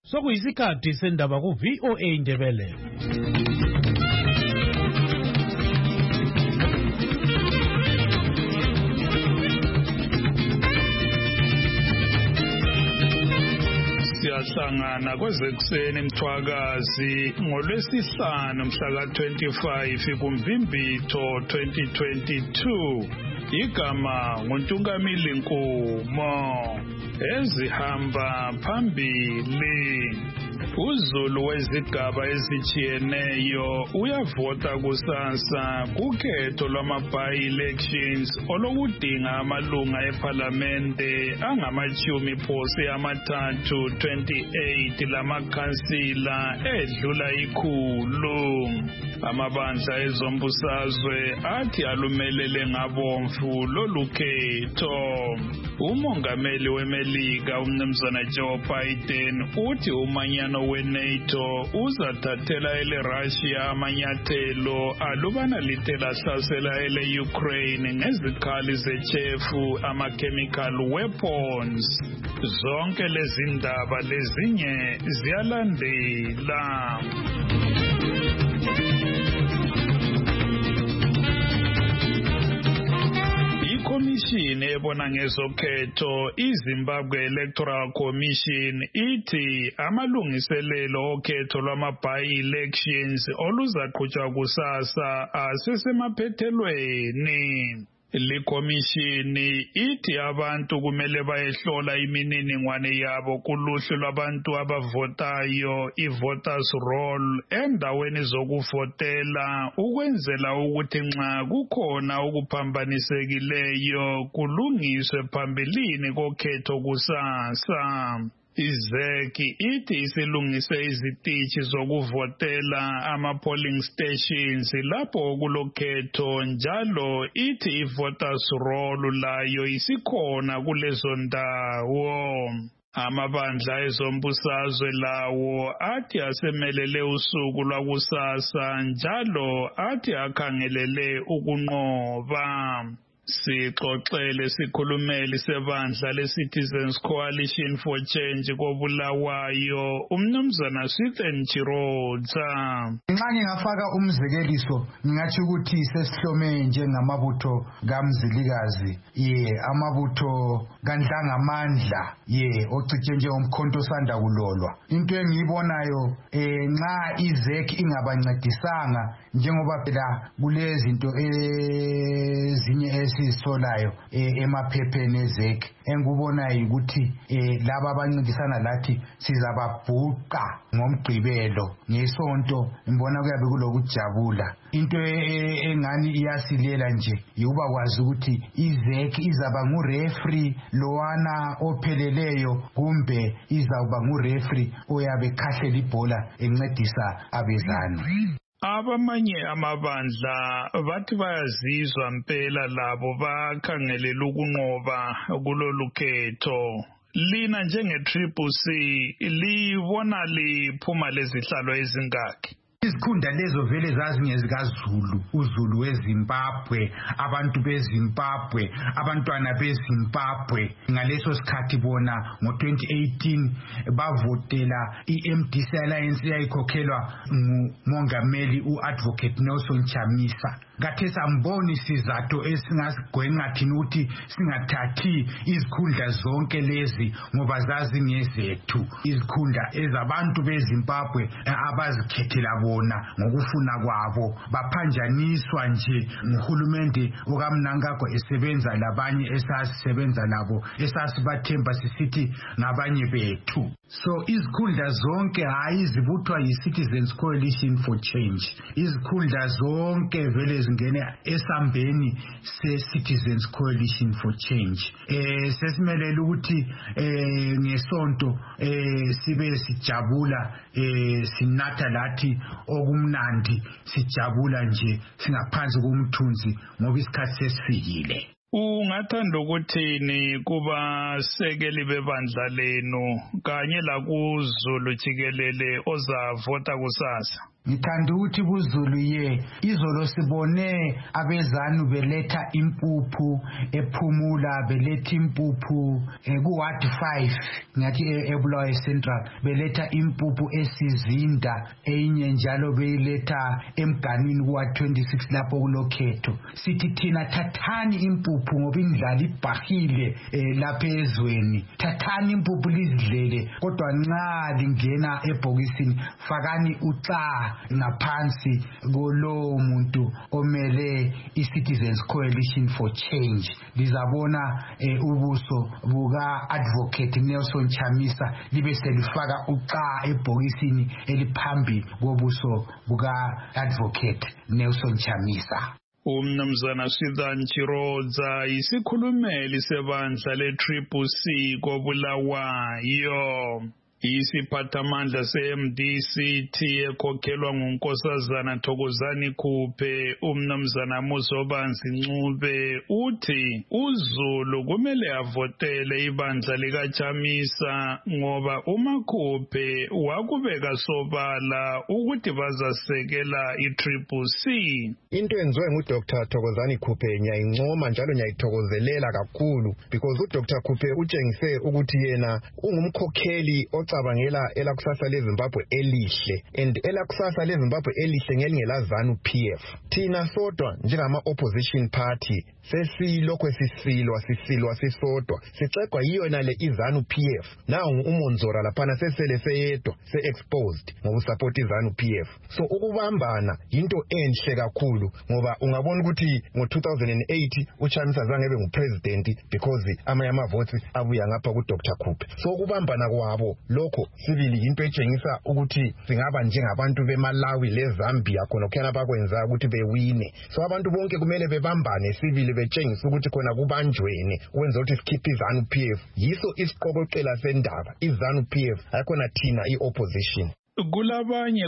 Sokuyisikhathi sendaba ku-VOA Indebele. Siyahlangana kwezekuseni Mthwakazi ngoLwesihlanu mhla ka-25 kuMvimbitho 2022. Igama nguNtungamili Nkumo. Ezihamba phambili. UZulu wezigaba ezijiyeneyo uyavota kusasa kukhetho lwama-by-elections olokudinga amalunga ephalamende angama-30 28 lamakhansila edlula 100. Amabandla ezombusazwe athi alumelele ngabomvu lolu khetho. Umongameli weMelika uMnumzana Joe Biden uthi umanyano weNATO uzathathela eleRussia amanyathelo alubana lithe lahlasela ele-Ukraine ngezikhali zechefu ama-chemical weapons. Zonke lezi ndaba lezinye ziyalandela. Ikomishini ebona ngezokhetho iZimbabwe Electoral Commission ithi amalungiselelo okhetho lwama-by-elections oluzaqhutshwa kusasa asesemaphethelweni. Likomishini ithi abantu kumele bayehlola imininingwane yabo kuluhlu lwabantu abavotayo i-voters roll endaweni zokuvotela ukwenzela ukuthi nxa kukhona okuphambanisekileyo kulungiswe phambilini kokhetho kusasa. IZEC ithi isilungise izitishi zokuvotela ama-polling stations lapho kulokhetho njalo ithi i-voters roll layo isikhona kulezo ndawo. Amabandla ezombusazwe lawo athi asemelele usuku lwakusasa njalo athi akhangelele ukunqoba. Sixoxele sikhulumeli sebandla le-Citizens Coalition for Change koBulawayo uMnumzana Swithen Chirodza. Nxa ngingafaka umzekeliso ngingathi ukuthi sesihlome njengamabutho kaMzilikazi amabutho kaNhlangamandla ocije njengomkhonto osanda kulolwa. Into engiyibonayo nxa iZEC ingabancedisanga njengoba phela kulezinto ezinye esizitholayo emaphepheni eZEC engikubonayo ukuthi laba abancedisana lathi sizababhuqa ngomgqibelo ngesonto. Ngibona kuyabe kulokujabula. Into engani iyasilela nje yukuba kwazi ukuthi iZEC izaba ngureferee lowana opheleleyo kumbe izawuba ngureferee oyabe khahlela ibhola encedisa abezani. Abamanye amabandla bathi bayazizwa mpela labo bakhangelela ukunqoba kulolu khetho. Lina njenge-CCC libona liphuma lezihlalo ezingakhi? Izikhunda lezo vele zazingezikaZulu, uZulu weZimbabwe, abantu beZimbabwe, abantwana beZimbabwe. Ngaleso sikhathi bona ngo-2018 bavotela i-MDC Alliance eyayikhokhelwa ngumongameli u-Advocate Nelson Chamisa. Kathesi amboni isizathu esingasigwenqa thina ukuthi singathathi izikhundla zonke lezi ngoba zazingezethu. Izikhundla ezabantu beZimbabwe abazikhethela bona ngokufuna kwabo baphanjaniswa nje nguhulumende okaMnangagwa esebenza labanye esasisebenza labo esasibathemba sisithi ngabanye bethu. So izikhundla zonke hayi zibuthwa yi-Citizens Coalition for Change. Izikhundla zonke vele zingene esambeni se-Citizens Coalition for Change. Sesimelele ukuthi ngesonto sibe sijabula sinatha lathi okumnandi sijabula nje singaphansi komthunzi ngoba isikhathi sesifikile. Ungathanda ukuthini kubasekeli bebandla lenu kanye lakuZulu jikelele ozavota kusasa? Ngithanda ukuthi kuZulu izolo sibone abezanu beletha impuphu ephumula, beletha impuphu ku-Ward 5 ngathi eBulawayo Central, beletha impuphu esizinda, enye njalo beyiletha emganwini ku-Ward 26 lapho kulokhetho. Sithi thina thathani impuphu ngoba indlala ibhahile lapha ezweni, thathani impuphu lizidlele, kodwa nxa lingena ebhokisini fakani uxa ngaphansi kolowo muntu omele iCitizens Coalition for Change. Lizabona ubuso buka-Advocate Nelson Chamisa libe selifaka uxa ebhokisini eliphambi kobuso buka-Advocate Nelson Chamisa. Umnumzana Sidan Chirodza isikhulumeli sebandla le-CCC koBulawayo. Isiphathamandla se-MDCT ekhokhelwa nguNkosazana Thokozani Khuphe, umnumzana Muzobanzi Ncube, uthi uZulu kumele avotele ibandla likaChamisa ngoba uMakhuphe wakubeka sobala ukuthi bazasekela i-CCC. Into enziwe nguDr. Thokozani Khuphe ngiyayincoma njalo ngiyayithokozelela kakhulu because uDr. Khuphe utshengise ukuthi yena ungumkhokheli ocabangela elakusasa leZimbabwe elihle, and elakusasa leZimbabwe elihle ngelinge ZANU PF. Thina sodwa njengama opposition party sesilokho sisilwa sisodwa, sicegwa yiyona le iZANU PF. Nawu uMonzora laphana sesele seyedwa se-exposed ngokusupport iZANU PF. So ukubambana into enhle kakhulu ngoba ungabona ukuthi ngo-2008 uChamisa zange ebe ngupresident because amavotes abuya ngapha kuDr. Khuphe. So ukubambana kwabo lokho sibili into etshengisa ukuthi singaba njengabantu beMalawi leZambia khona kukhona abakwenza ukuthi bewine. So abantu bonke kumele bebambane sibili betshengisa ukuthi khona kubanjweni ukwenza ukuthi sikhiphe iZANU PF. Yiso isiqokoqela sendaba iZANU PF, ayikhona thina i-opposition. Kulabanye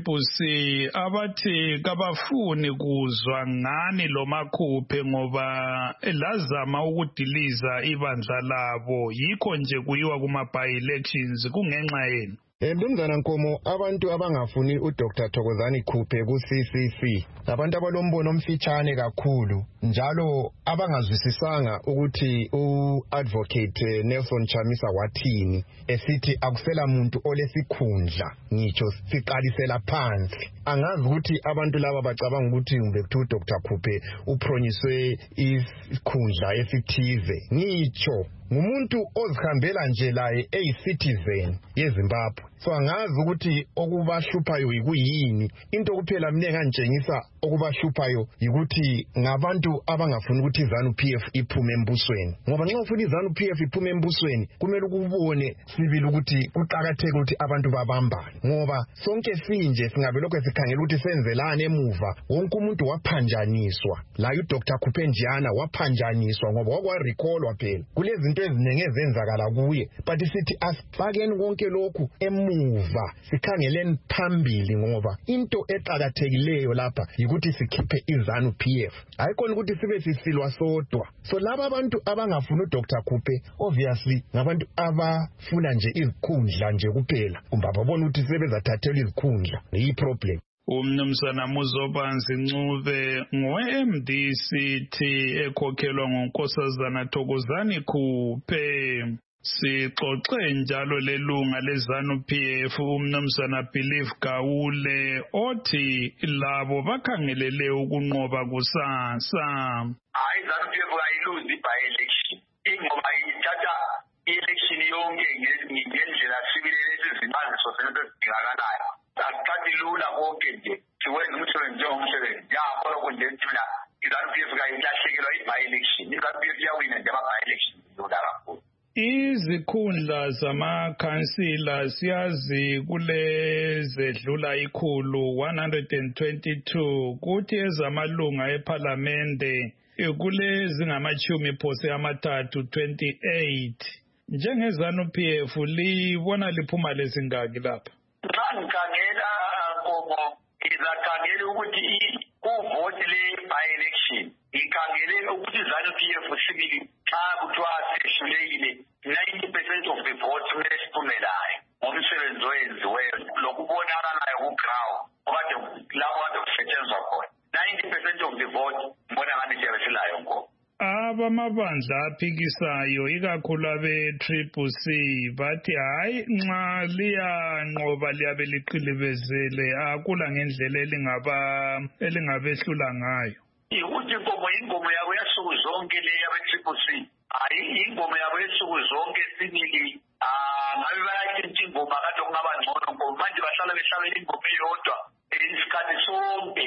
ku-CCC abathi kabafuni kuzwa ngani lo Makhuphe ngoba lazama ukudiliza ibandla labo, yikho nje kuyiwa kuma-by-elections kungenxa yenu. Mnumzana Nkomo, abantu abangafuni uDr. Thokozani Khuphe ku-CCC abantu abalombono omfitshane kakhulu njalo abangazwisisanga ukuthi u-Advocate Nelson Chamisa wathini esithi akusela muntu olesikhundla, ngitsho siqalisela phansi. Angazi ukuthi abantu laba bacabanga ukuthi ngibekuthiwa uDr. Khuphe upronyiswe isikhundla esithize. Ngitsho ngumuntu ozihambela nje laye eyi-citizen yeZimbabwe. So angazi ukuthi okubahluphayo yikuyini. Into kuphela mina engantshengisa okubahluphayo yikuthi ngabantu abangafuni ukuthi iZANU PF iphume embusweni. Ngoba nxa ufuna iZANU PF iphume embusweni kumele ukubone sibili ukuthi kuqakatheke ukuthi abantu babambane. Ngoba sonke sinje singabe lokho sikhangela ukuthi senzelane emuva, wonke umuntu waphanjaniswa. La uDr. Khuphe njana waphanjaniswa ngoba wakwarecallwa phela. Kulezi into eziningi ezenzakala kuye, but sithi asifakeni konke lokhu emuva sikhangeleni phambili ngoba into eqakathekileyo lapha yikuthi sikhiphe iZANU PF. Ayikhona ukuthi sibe sisilwa sodwa. So laba abantu abangafuna uDr. Khuphe obviously ngabantu abafuna nje izikhundla nje kuphela, kumbe babona ukuthi sebezathathela izikhundla. Yi problem. Umnumzana Muzobanzi Ncube ngowe-MDCT ekhokhelwa nguNkosazana Thokozani Khuphe. Sixoxe njalo lelunga leZANU PF umnumzana Believe Gawule othi labo bakhangelele ukunqoba kusasa. iZANU PF ayiluzi by-election ingoba ithatha i-election yonke ngendlela sibilele izimanziso zezidingakalayo. Asithathi lula konke nje siwenza umsebenzi njengomsebenzi yakho lokho nje thina iZANU PF kayilahlekelwa i-by-election. iZANU PF iyawina nje ama-by-election lula kakhulu. Izikhundla zamakhansila siyazi kulezedlula ikhulu 122 kuthi ezamalunga eParliamente kulezingamachumi phose amathathu 28. NjengeZANU PF libona liphuma lezingaki lapha? Ngikhangela Nkomo, izakhangela ukuthi kuvoti le-by-election ikhangele ukuthi iZANU PF sibili xa kuthiwa sehlulekile 90% of the votes kumele siphumelayo ngomsebenzi owenziweyo lokubonakalayo ku-ground. Ngoba abamabandla aphikisayo ikakhulu abe-Triple C bathi hayi nxa liyanqoba liyabe liqilibezele akula ngendlela elingabehlula ngayo. Ukuthi ingomo yabo yasuku zonke le yabe-Triple C hayi ingomo yabo yesuku zonke sibili ngabe bayatshintsha ingoma kade kungaba ngcono ngoba manje bahlala behlabela ingoma eyodwa isikhathi sonke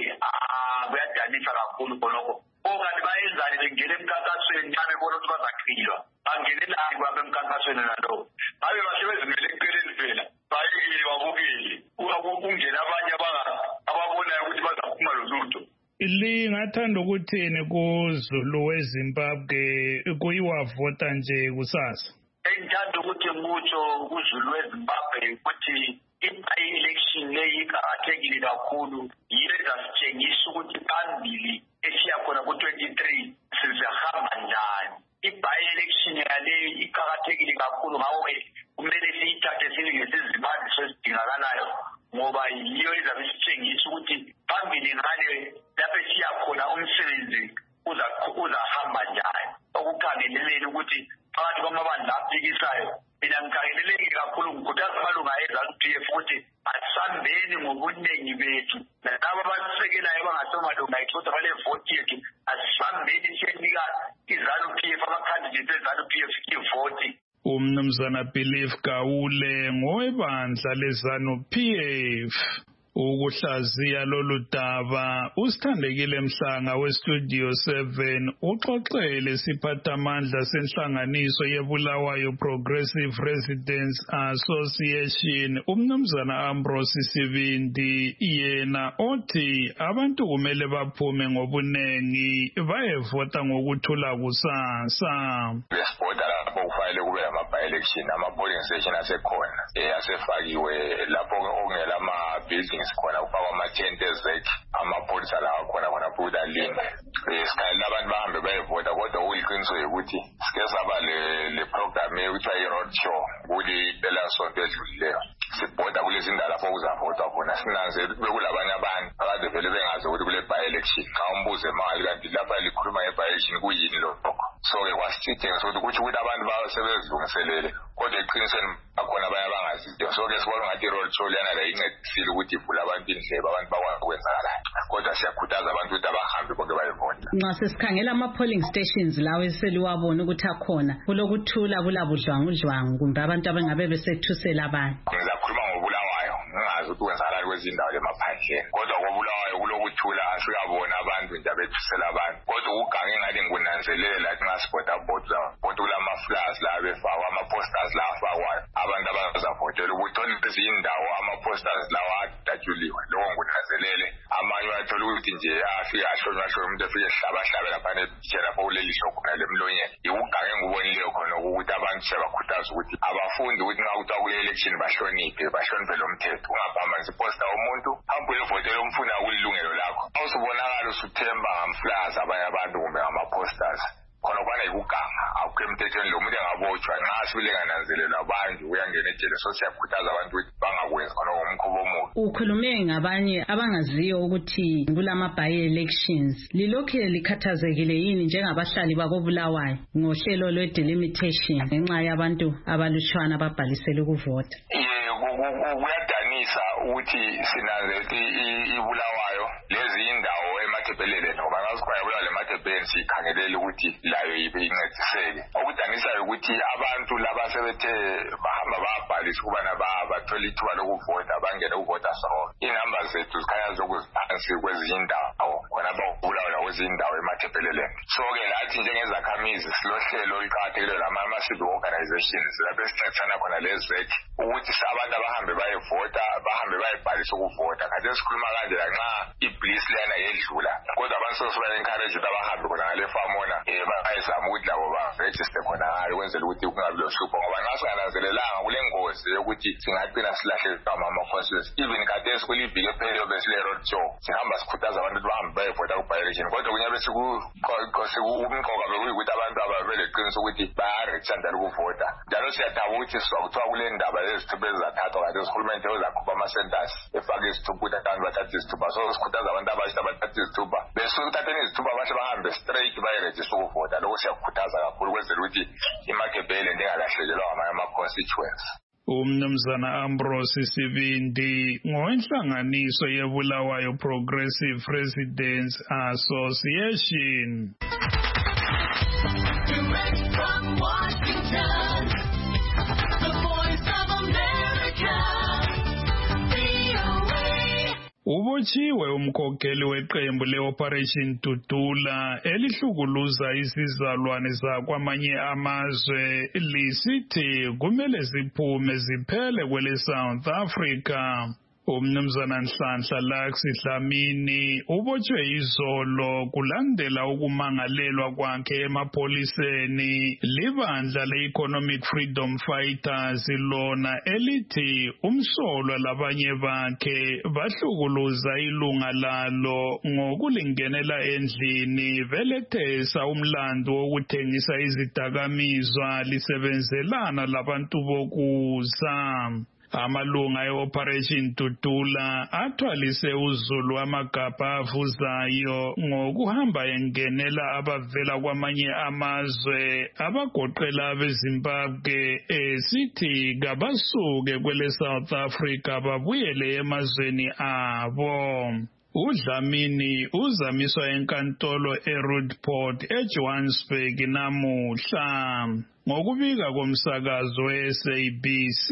kuyadanisa kakhulu khonokho. Okade bayenzani bengena emkhankasweni nxa bebona ukuthi bazaqilwa bangene lani kwabo emkhankasweni nalowo babe basebezimele ekuqeleni vela bayekile babukile kungena abanye ababonayo ukuthi bazaphuma lolutho. Lingathanda ukuthini kuZulu weZimbabwe kuyiwavota nje kusasa? Engithanda ukuthi ngikutsho kuZulu weZimbabwe ukuthi i-election leyi iqakathekile kakhulu yiyo ezasitshengisa ukuthi phambili esiya khona ku-23 sizahamba njani. I-by-election yaleyo iqakathekile kakhulu ngakho-ke kumele siyithathe ngesizimangalo esidingakalayo ngoba yiyo ezabe isitshengisa ukuthi phambili ngale lapho esiya khona umsebenzi uzahamba njani. Okukhangeleleni ukuthi phakathi kwamabandla aphikisayo mina ngikhangeleleki kakhulu ngikhuthaza amalunga eZANU-PF ukuthi asambeni ngobuningi bethu nalabo abasisekelayo bangasomalunga ethu kodwa balevoti yethu asambeni siyenika iZANU-PF amakhandidate eZANU-PF ivoti. Umnumzana Belief Gawule ngowebandla leZANU-PF. Ukuhlaziya lolu daba usithandekile Mhlanga weStudio 7 uxoxele siphathamandla senhlanganiso yeBulawayo Progressive Residents Association umnumzana Ambrose Sibindi yena othi abantu kumele baphume ngobunengi bayevota ngokuthula kusasa. Lesivota lapho kufanele kube ama-by-election ama-polling station asekhona asefakiwe lapho okungela ama-buildings khona kufakwa ama-tent ezekhe amapholisa lawa khona futhi alinde sikhalela abantu bahambe bayevota kodwa kuliqiniso ukuthi sike saba le-program ekuthiwa i-road show kuli pelasonto edlulileyo sibhoda kulezi ndawo lapho kuzavotwa khona sinanzela ukuthi bekulabanye abantu akade vele bengazi ukuthi kule by-election xa umbuze imali kanti lapha likhuluma nge-by-election kuyini lokho. So-ke kwasitshengisa ukuthi abantu basebezilungiselele kodwa eqinisweni bakhona abanye abangaziyo. So-ke sibona ngathi i-road show liyana la incedisile ukuthi ivule abantu indlebe abantu bakwazi ukwenzakalayo kodwa siyakhuthaza abantu ukuthi abahambe bonke bayevota. Nxa sesikhangela ama-polling stations lawo eseliwabona ukuthi akhona kulokuthula kulabudlwangudlwangu kumbe abantu abangabe besethusela abanye. Ngizakhuluma ngoBulawayo ngingazi ukuthi kwenzakala kwezindawo emaphandleni kodwa koBulawayo kulokuthula asikabona abantu nje abethusela abantu kodwa ugange ngathi ngikunanzelela lathi ngasibhoda kulama-flyers la befakwa ama-posters la afakwayo abantu abazavotela ukuthi lezi indawo ama-posters lawa adatshuliwe lokho ngikunanzelele amanye uyathola ukuthi nje afike ahlonywahlonywa umuntu efike ehlabahlabe laphana epitsheni lapho kulelihlo khona lemlonyeni ugange ngibonileyo khona ukuthi abantu sebakhuthaza ukuthi abafundi ukuthi nxa kuthiwa kule-election bahloniphe lo mthetho ungaphambanisi iposta womuntu hambe uyevotela umfuna kulilungelo lakho awusubonakala usuthemba ngamflyers abanye abantu kumbe ngama-posters khona kwana yikuganga akukho emthethweni lo muntu engabotshwa nxa sibile ngananzelelwa abanje uyangena ejele so siyakhuthaza abantu ukuthi bangakwenzi khona ngomkhuba omubi. Ukhulume ngabanye abangaziyo ukuthi kulama-by-elections lilokhu likhathazekile yini njengabahlali bakoBulawayo ngohlelo lwe-delimitation ngenxa yabantu abalutshwana ababhalisele ukuvota? Kuyadanisa ukuthi sinanze ukuthi iBulawayo lezi indawo emathebelele ngoba ngasikhona Bulawayo lemathebeleni sikhangelele ukuthi layo ibe incediseke. Okudanisayo ukuthi abantu laba sebethe bahamba babhalisa ukubana bathola ithuba lokuvota bangene ukuvota sonke. Inamba zethu zikhanya zokuziphansi kwezinye indawo khona baBulawayo kwezindawo emathebeleleni. So-ke lathi njengezakhamizi silohlelo oluqakathekileyo lama-civic organizations lapho esithathana khona lezekhe ukuthi abantu abahambe bayevota bahambe bayebhalisa ukuvota. Kade sikhuluma kanje lanxa ibliss lana yedlula kodwa abantu sesiba-encourage ukuthi abahambe khona ngale famona bayezama ukuthi labo barejiste khona ngayo ukwenzela ukuthi kungabi lohlupho ngoba nxa singananzelelanga kule ngozi yokuthi singagcina silahle ama-constituency even khathesi kuliviki epheliyo besile-road show sihamba sikhuthaza abantu ukuthi bahambe bayivota ku-by-election kodwa kunyabe umqoka bekuyikuthi abantu ababeleqiniso ukuthi bayarejisandala ukuvota njalo siyadaba ukuthi sizwa kuthiwa kule ndaba yezithuba ezizathathwa kanti urhulumente uzakhupha amasentasi efake izithuba ukuthi abantu bathathe izithuba so sikhuthaza abantu abasha abathathe izithuba besuke ukuthatheni izithuba bahle bahambe straight bayirejiste ukuvota lokho siyakukhuthaza kakhulu kwenzela ukuthi imakebhele ndingalahlekelwa ngamanye ama-constituents. Umnumzana Ambrose Sibindi ngowenhlanganiso yeBulawayo Progressive Residents Association. Direct from Washington, the Voice of America, VOA. Ubotshiwe umkhokheli weqembu le-Operation Tutula elihlukuluza izizalwane zakwamanye amazwe lisithi kumele ziphume ziphele kwele South Africa. Umnumzana Nhlanhla Laxi Dlamini ubotshwe izolo kulandela ukumangalelwa kwakhe emapoliseni libandla le-Economic Freedom Fighters lona elithi umsolwa labanye bakhe bahlukuluza ilunga lalo ngokulingenela endlini belethesa umlando wokuthengisa izidakamizwa lisebenzelana labantu bokuza. Amalunga e-Operation Tutula athwalise uzulu amagabha avuzayo ngokuhamba engenela abavela kwamanye amazwe abagoqela abeZimbabwe esithi kabasuke kwele South Africa babuyele emazweni abo. uDlamini uzamiswa enkantolo eRoodeport eJohannesburg namuhla. Ngokubika komsakazo we-SABC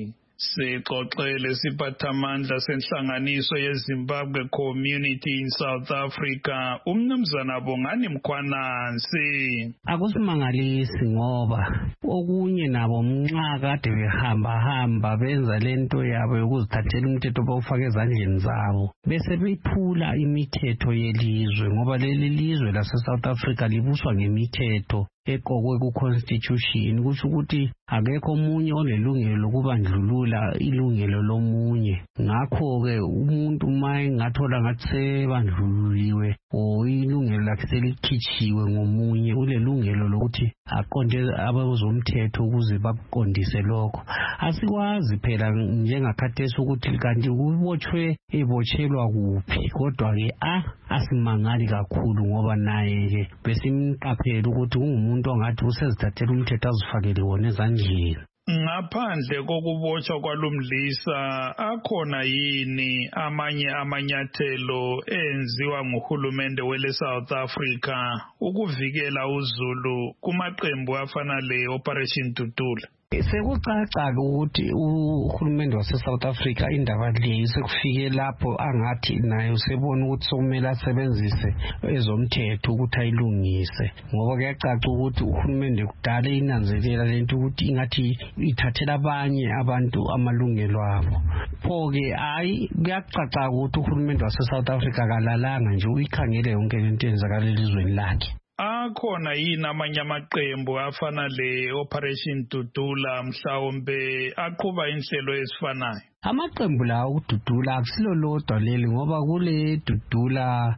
sixoxele siphathamandla senhlanganiso yeZimbabwe Community in South Africa umnumzana Bongani Mkhwanansi. Akusimangalisi ngoba okunye nabo nxa kade behamba benza lento yabo yokuzithathela umthetho bawufaka ezandleni zabo bese bephula imithetho yelizwe ngoba leli lizwe lase South Africa libuswa ngemithetho eqokwe ku-constitution kusho ukuthi akekho omunye onelungelo lokubandlulula ilungelo lomunye. Ngakho-ke umuntu uma engathola ngathi sebandlululiwe or ilungelo lakhe selikhitshiwe ngomunye ulelungelo lokuthi aqonde abezomthetho ukuze bakuqondise lokho. Asikwazi phela njengakhathesi ukuthi kanti ubotshwe ebotshelwa kuphi kodwa-ke asimangali kakhulu ngoba naye-ke besimqaphela ukuthi ungumuntu ongathi usezithathela umthetho azifakele wona ezandleni. Ngaphandle kokubotshwa kwalomdlisa akhona yini amanye amanyathelo enziwa nguhulumende wele South Africa ukuvikela uzulu kumaqembu afana le-Operation Tutula? Sekucaca ukuthi uhulumende wase-South Africa indaba le sekufike lapho angathi naye usebona ukuthi sokumele asebenzise ezomthetho ukuthi ayilungise ngoba kuyacaca ukuthi uhulumende kudala inanzelela lento ukuthi ingathi ithathela abanye abantu amalungelo abo. Pho-ke kuyacaca ukuthi uhulumende wase-South Africa kalalanga nje uyikhangele yonke lento eyenzakala elizweni lakhe. Akhona yini amanye amaqembu afana le-Operation Tutula mhlawumbe aqhuba inhlelo ezifanayo? Amaqembu lawo ukududula akusilo lodwa leli ngoba kule dudula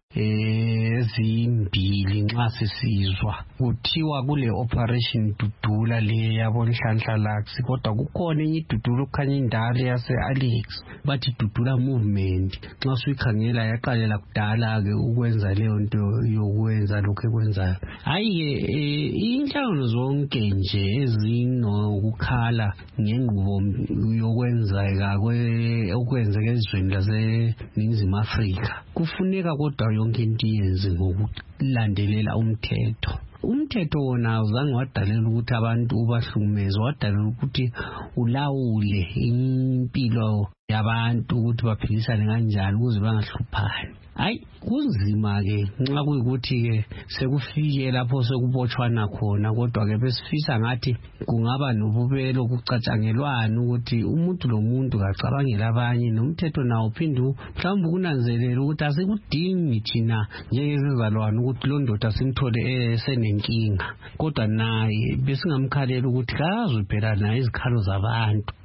ezimbili nxa sisizwa kuthiwa kule Operation Dudula le yabo Nhlanhla Laxi kodwa kukhona enye idudula okukhanya indala yase-Alex bathi Dudula Movement nxa suyikhangela yaqalela kudala-ke ukwenza leyo nto yokwenza lokhu ekwenzayo. Hayi-ke inhlangano zonke nje ezinokukhala ngenqubo yokwenzeka okwenzeka ezweni laseNingizimu Afrika kufuneka kodwa yonke into iyenze ngokulandelela umthetho. Umthetho wona awuzange wadalela ukuthi abantu ubahlukumeze, wadalela ukuthi ulawule impilo yabantu ukuthi baphilisane kanjani ukuze bangahluphani. Hayi kunzima-ke nxa kuyikuthi-ke sekufike lapho sekubotshwana khona kodwa-ke besifisa ngathi kungaba nobubelo kucatshangelwana ukuthi umuntu lomuntu kacabangela abanye nomthetho nawo uphinde mhlawumbe kunanzelela ukuthi asikudingi thina njengezizalwane ukuthi lo ndoda simthole esenenkinga kodwa naye besingamkhalela ukuthi kazwe phela naye izikhalo zabantu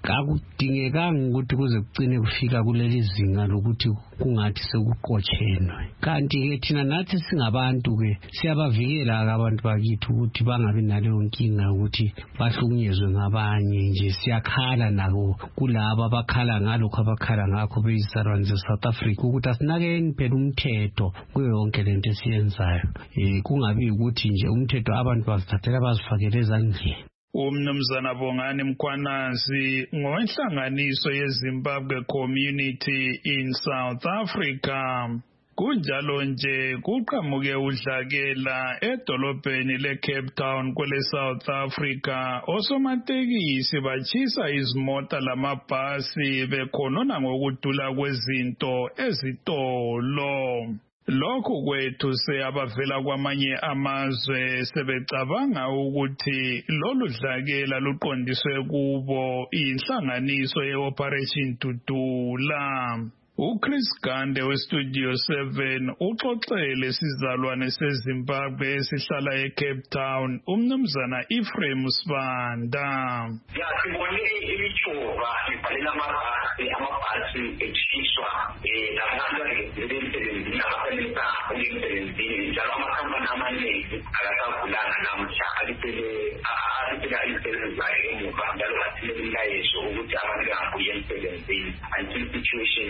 akudingekanga ukuthi kuze kucine kufika kuleli zinga lokuthi kungathi sekuqotshenwe. Kanti-ke thina nathi singabantu-ke siyabavikela abantu bakithi ukuthi bangabi naleyo nkinga ukuthi bahlukunyezwe ngabanye nje. Siyakhala nako kulaba abakhala ngalokho abakhala ngakho beyizalwane ze-South Africa ukuthi asinakeni phela umthetho kuyo yonke lento esiyenzayo. Kungabi ukuthi nje umthetho abantu bazithathela bazifakele ezandleni. Umnumzana Bongani Mkhwanazi ngowenhlanganiso yeZimbabwe Community in South Africa. Kunjalo nje kuqhamuke udlakela edolobheni leCape Town kwele South Africa. Osomatekisi bachisa izimota lamabhasi bekhonona ngokudula kwezinto ezitolo. Lokhu kwethu abavela kwamanye amazwe sebecabanga ukuthi lolu dlakela luqondiswe kubo inhlanganiso yeOperation Tutula. uChris Gande weStudio 7 uxoxele sizalwane seZimbabwe esihlala eCape Town umnumzana Ephraim Sibanda. Sibone imichova ibhalela amabhasi etshiswa labantu emsebenzini abasebenza emsebenzini njalo amakhampani amaningi akasavulanga namhla alipela imisebenzi yayo emuva njalo bathilelayeso ukuthi abantu bangabuye emsebenzini until situation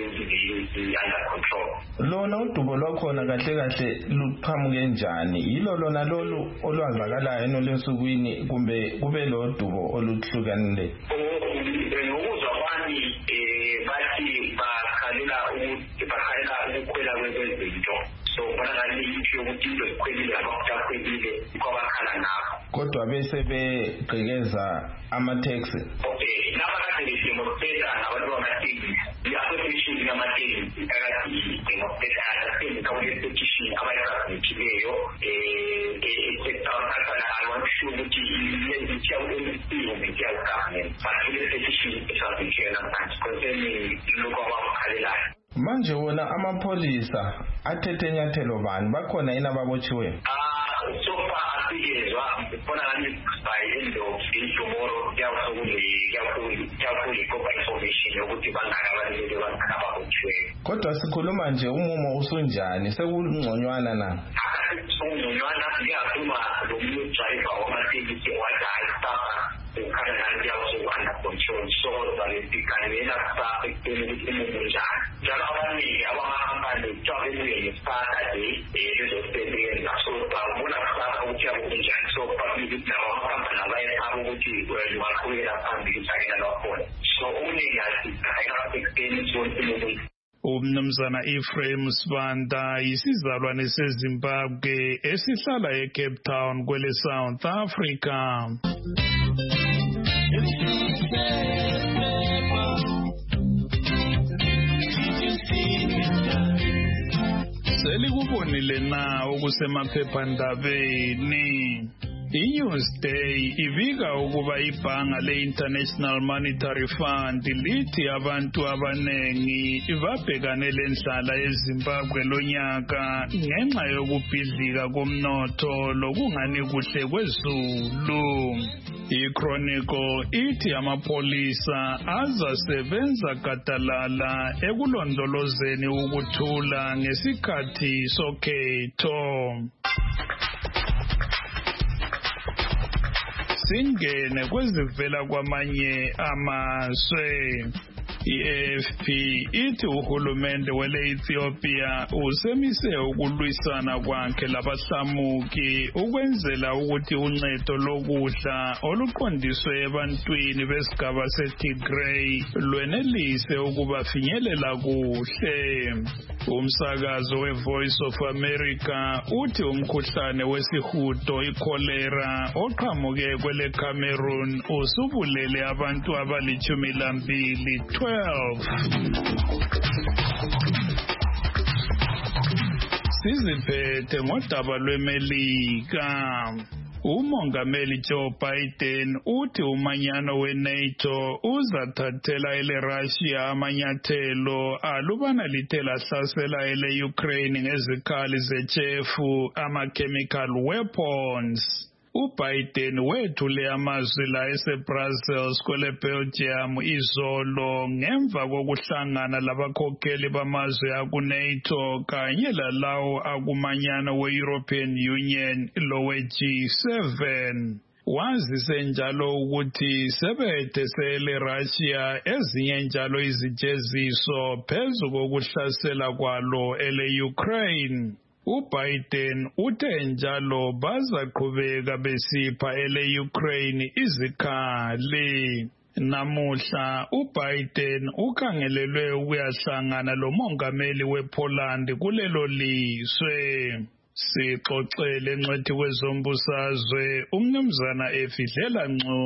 under control. Lona udubo lwakhona kahle kahle luqhamuke njani? Yilo lona lolu olwazakalayo enolensukwini kumbe kube lo dubo oluhlukanile? Ngokuzwa kwami bathi bakhalela ukukhwela kwezinto. So bonakala into yokuthi into ekhwelile abakhwelile kwabakhala ngakho. Kodwa bese begqekeza ama-taxi. Okay, nabakade besemopeta nabantu bamatekisi. I-association yamatekisi akade demopeta asenza kule-petition abayifakisileyo eCape Town I want to show ukuthi iyenzithi yawo-MSP kumbe yawo-government. But kule-petition esabitshela manje concerning lokho abakukhalelayo. Manje wona amapholisa athethe inyathelo bani bakhona yini ababotshiweyo? So far asiyezwa khona ngani by end of tomorrow kuyakuli kopa information yokuthi bangaka abantu ababotshiweyo. Kodwa sikhuluma nje umumo usunjani sekungconywana na? Ungconywana ngiyakhuluma lo muntu driver wamatekisi wadayisa ukhala ngani yawo under control so balesikanela sa ekuteni ukuthi umunjani. Njalo abaningi abahambane traveling Saturday bezosebenza so babona kusasa ukuthi yakunjani so babili nawo abahamba nabayethaba ukuthi waqhubeka phambili sakela lakhona so uningi asikayo ekuteni sonke. Umnumzana Ephraim Sibanda isizalwane seZimbabwe esihlala eCape Town kwele South Africa. Selikubonile na okusemaphephandabeni. iNewsday ibika ukuba ibhanga le-International Monetary Fund lithi abantu abanengi babhekane lendlala eZimbabwe lonyaka ngenxa yokubhidlika komnotho lokungani kuhle kwezulu. iChronicle ithi amapolisa azasebenza gadalala ekulondolozeni ukuthula ngesikhathi sokhetho. Singene kwezivela kwamanye amazwe. iAFP ithi uhulumende wele-Ethiopia usemise ukulwisana kwakhe labahlamuki ukwenzela ukuthi uncedo lokudla oluqondiswe ebantwini besigaba seTigray lwenelise ukubafinyelela kuhle. Umsakazo weVoice of America uthi umkhuhlane wesihudo ikholera oqhamuke kwele Cameroon usubulele abantu abali-12. Siziphethe ngodaba lweMelika. Umongameli Joe Biden uthi umanyano weNATO uzathathela eleRussia amanyathelo alubana lithe lahlasela eleUkraine ngezikhali zechefu ama-chemical weapons. uBiden wethule amazwi la eseBrussels kwele Belgium izolo ngemva kokuhlangana labakhokheli bamazwe akuNATO kanye lalawo akumanyano we-European Union lowe G7. Wazise njalo ukuthi sebethesele Russia ezinye njalo izijeziso phezu kokuhlasela kwalo ele-Ukraine. uBiden uthe njalo bazaqhubeka besipha ele-Ukraine izikhali. Namuhla uBiden ukhangelelwe ukuyahlangana lomongameli wePoland kulelo liswe. Sixoxele ngcwethi kwezombusazwe umnumzana Efidlela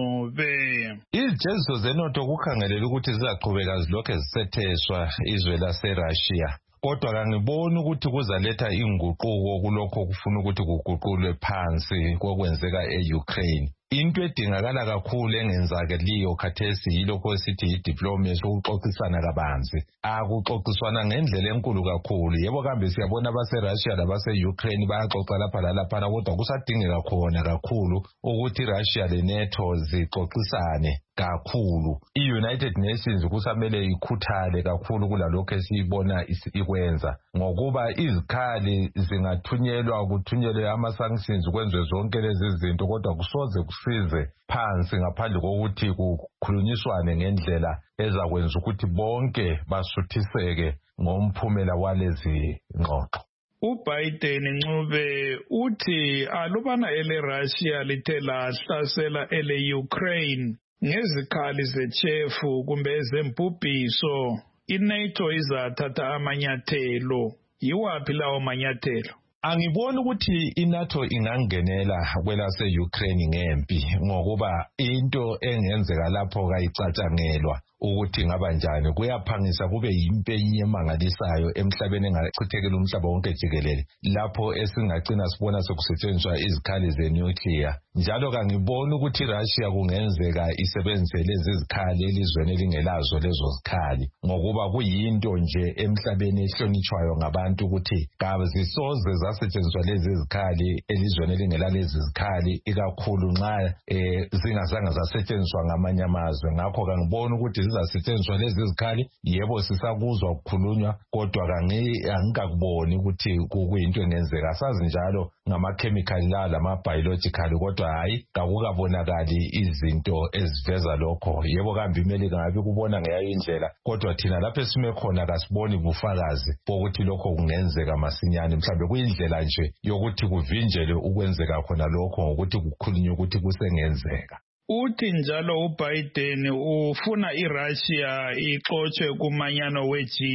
Ncube. Izijeziso zenotho kukhangelela ukuthi zizaqhubeka zilokhe zisetheswa izwe laseRussia. Kodwa kangiboni ukuthi kuzaletha inguquko kulokho kufuna ukuthi kuguqulwe phansi kokwenzeka eUkraine. Into edingakala kakhulu engenzakeliyo khathesi yilokho esithi yi-diplomacy, ukuxoxisana kabanzi. Akuxoxiswana ngendlela enkulu kakhulu. Yebo kambe siyabona abaseRussia labase-Ukraine bayaxoxa lapha lalaphana, kodwa kusadingeka khona kakhulu ukuthi Russia leNATO zixoxisane kakhulu. I-United Nations kusamele ikhuthale kakhulu kulalokho esiyibona ikwenza, ngokuba izikhali zingathunyelwa kuthunyelwe ama-sanctions kwenziwe zonke lezi zinto, kodwa kusoze kusize phansi ngaphandle kokuthi kukhulunyiswane ngendlela ezakwenza ukuthi bonke basuthiseke ngomphumela walezi ngxoxo. uBiden Ncube uthi alubana ele-Russia lithe lahlasela ele-Ukraine ngezikhali zechefu kumbe ezembubhiso, iNATO izathatha amanyathelo. Yiwaphi lawo manyathelo? Angiboni ukuthi iNATO ingangenela kwelase-Ukraine ngempi, ngokuba into engenzeka lapho kayicatshangelwa ukuthi ngaba njani. Kuyaphangisa kube yimpenyi emangalisayo emhlabeni engachithekela umhlaba wonke jikelele, lapho esingagcina sibona sekusetshenziswa izikhali zenuclear. Njalo kangiboni ukuthi Russia kungenzeka isebenzise lezi zikhali elizweni elingelazo lezo zikhali, ngokuba kuyinto nje emhlabeni ehlonitshwayo ngabantu ukuthi kazisoze zasetshenziswa lezi zikhali elizweni elingela lezi zikhali, ikakhulu nxa zingazange zasetshenziswa ngamanye amazwe. Ngakho kangiboni ukuthi zizasetshenziswa lezi zikhali. Yebo sisakuzwa ukukhulunywa, kodwa angikakuboni ukuthi kuyinto engenzeka. Asazi njalo ngamakhemikhali la lama-biological, kodwa hayi kakukabonakali izinto eziveza lokho. Yebo kambe iMelika ngabe kubona ngeyayo indlela, kodwa thina lapho esime khona kasiboni bufakazi bokuthi lokho kungenzeka masinyane. Mhlawumbe kuyindlela nje yokuthi kuvinjelwe ukwenzeka khona lokho ngokuthi kukhulunywe ukuthi kusengenzeka. Uthi njalo uBiden ufuna iRussia ixotshe kumanyano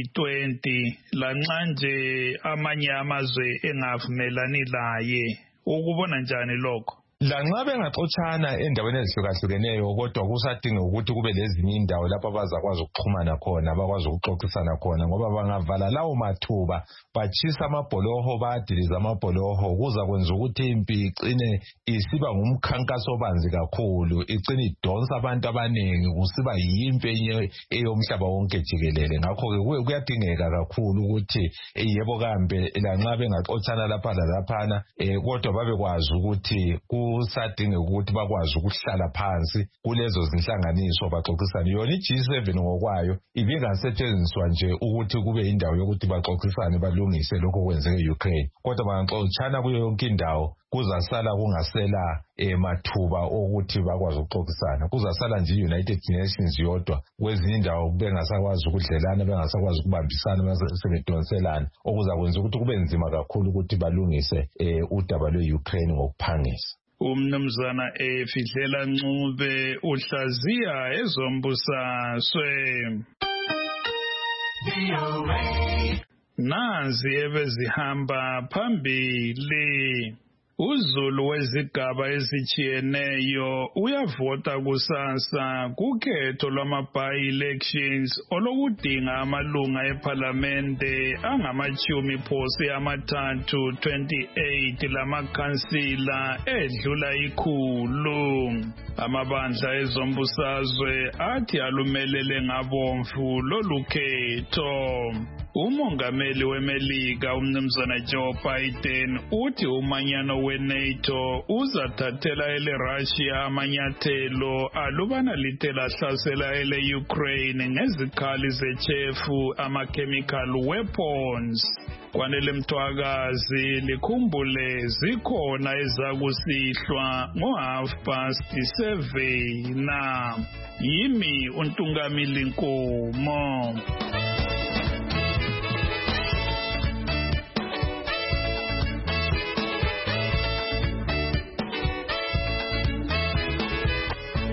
we-G20 lanxa nje amanye amazwe engavumelani laye. Ukubona njani lokho? Lanxa bengaxotshana endaweni ezihlukahlukeneyo, kodwa kusadinga ukuthi kube lezinye indawo lapho abazakwazi ukuxhumana khona, abakwazi ukuxoxisana khona, ngoba bangavala lawo mathuba batshisa amabholoho, bayadiliza amabholoho, kuza kwenza ukuthi impi icine isiba ngumkhankaso obanzi kakhulu, icine idonsa abantu abaningi, kusiba yimpi eyomhlaba wonke jikelele. Ngakho-ke kuyadingeka kakhulu ukuthi yebo kambe lanxa bengaxotshana lapha lalaphana, kodwa babekwazi ukuthi kusadinga ukuthi bakwazi ukuhlala phansi kulezo zinhlanganiso baxoxisane. Yona i-G7 ngokwayo ibingasetshenziswa nje ukuthi kube indawo yokuthi baxoxisane balungise lokho kwenzeka e-Ukraine, kodwa bangaxotshana kuyo yonke indawo kuzasala kungasela mathuba okuthi bakwazi ukuxoxisana. Kuzasala nje i-United Nations yodwa, kwezinye indawo bengasakwazi ukudlelana, bengasakwazi ukubambisana, sebedonselana, okuzakwenza ukuthi kube nzima kakhulu ukuthi balungise udaba lwe-Ukraine ngokuphangisa. Umnumzana Efidlela Ncube uhlaziya ezombusazwe. Nazi ebezihamba phambili. uZulu wezigaba ezitshiyeneyo uyavota kusasa kukhetho lwama-by-elections olokudinga amalunga ephalamende angama-30 28 lamakhansila edlula 100. Amabandla ezombusazwe athi alumelele ngabomvu lolu khetho. Umongameli weMelika umnumzana Joe Biden uthi umanyano weNATO uzathathela eleRussia amanyathelo alubana lithe lahlasela ele-Ukraine ngezikhali zechefu ama-chemical weapons. Kwanele Mthwakazi likhumbule zikhona ezakusihlwa ngo-7:30. Yimi uNtungamili Nkomo.